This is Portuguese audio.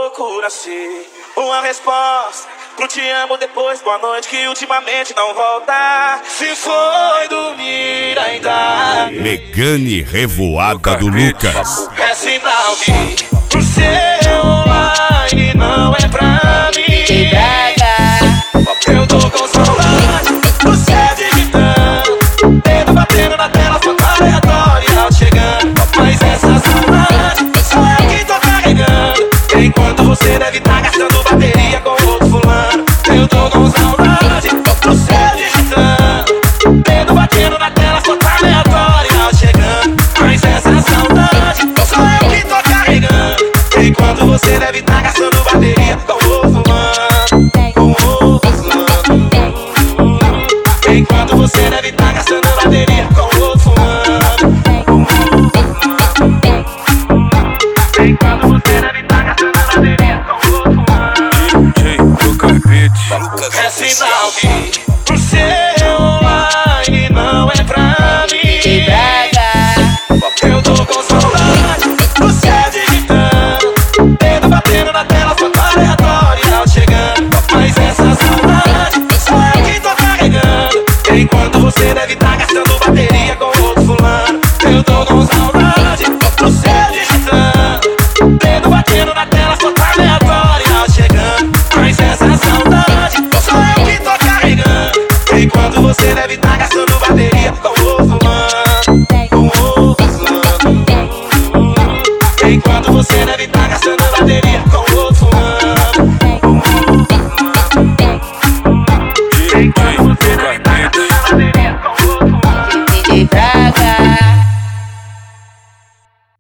procura-se uma resposta pro te amo depois, boa noite, que ultimamente não volta. Se foi dormir ainda. Megane Revoada do Lucas. É sinal que o seu online não é pra mim. Eu tô com saudade, você digitando, dedo batendo na tela, foto aleatória chegando. Mas essa saudade só eu que tô carregando, enquanto você deve estar gastando bateria com outro fulano. Eu tô com saudade, você digitando, dedo batendo na tela, foto aleatória chegando. Mas essa saudade só eu que tô carregando, enquanto você deve estar gastando bateria com outro fulano. Enquanto você deve estar gastando bateria com outro fulano. Enquanto você deve estar gastando bateria com outro fulano. DJ do carpete. É sinal que o seu online não é pra mim. Eu tô com saudade, você digitando, dedo batendo na tela, foto aleatória chegando. Mas essa saudade só eu que tô carregando, enquanto você deve estar gastando bateria com outro fulano. Eu tô com saudade, você digitando, dedo batendo na tela, foto aleatória chegando. Mas essa saudade só eu que tô carregando, enquanto você deve estar gastando bateria com outro fulano. Enquanto você deve estar gastando bateria